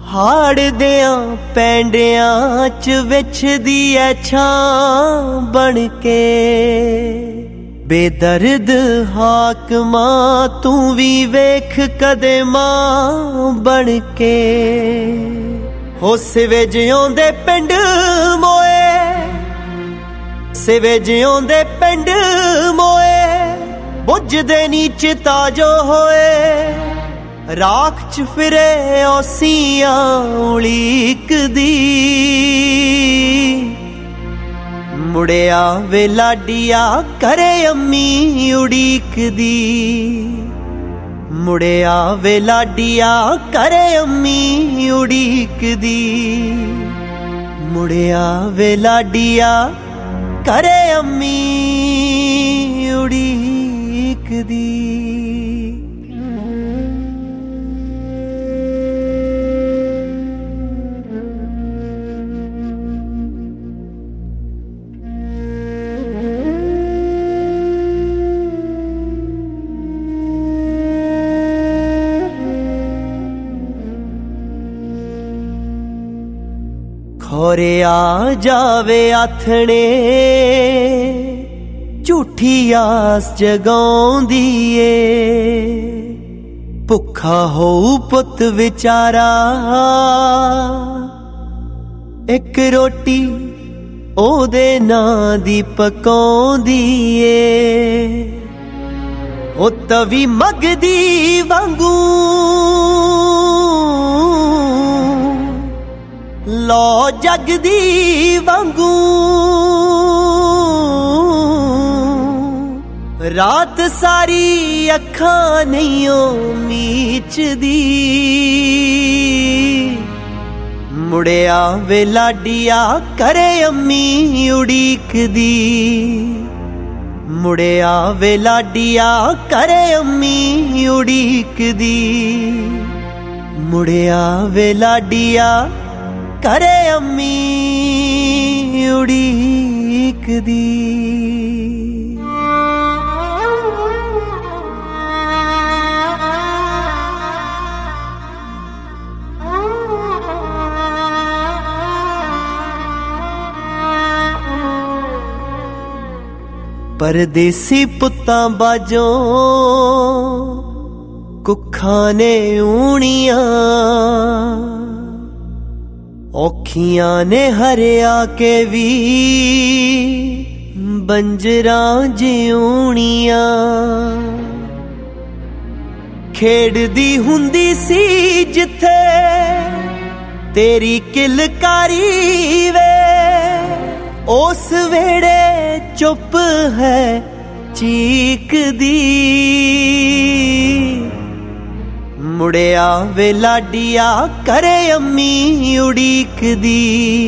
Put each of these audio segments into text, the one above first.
हाड़ दियां पैंडियां च विछदी ऐ छां बन के। बेदर्द हाकमा तू भी वेख कदे मां बन के। हो सिवे जिउंदे पिंड मोए, सिवे जिउंदे पिंड मोए, बुझदे नी चिता जो होए। राख च फिरे औसियां उड़ीकदी, मुड़िया वे लाडिया करे अम्मी उड़ीकदी। मुड़िया वे लाडिया करे अम्मी उड़ीकदी। मुड़िया वे लाडिया करे अम्मी उड़ीकदी। खोरे आ जावे आथने झूठी आस जगाउंदी ए। भुखा हो पुत विचारा एक रोटी ओदे नां दी पकाउंदी ए। ओ तवी मगदी वांगू लो जगदी वांगू। रात सारी अखां नहीं मीचदी। मुड़िया वे लाडिया करे अम्मी उड़ीकदी। मुड़िया वे लाडिया करे अम्मी उड़ीकदी। मुड़िया वे लाडिया करे अम्मी उड़ीकदी। परदेसी पुत्तां बाजों कुखां ने ऊणियां। औखियां ने हरिया के भी बंजरां जिउणियां। खेड़दी हुंदी सी जिथे तेरी किलकारी वे। उस वेड़े चुप है चीकदी। मुड़िया वे लाडिया करे अम्मी उड़ीकदी।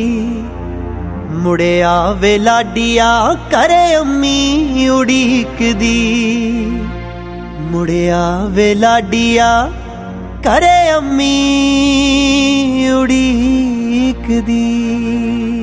मुड़िया वे लाडिया करे अम्मी उड़ीकदी। मुड़िया वे लाडिया करे अम्मी उड़ीकदी।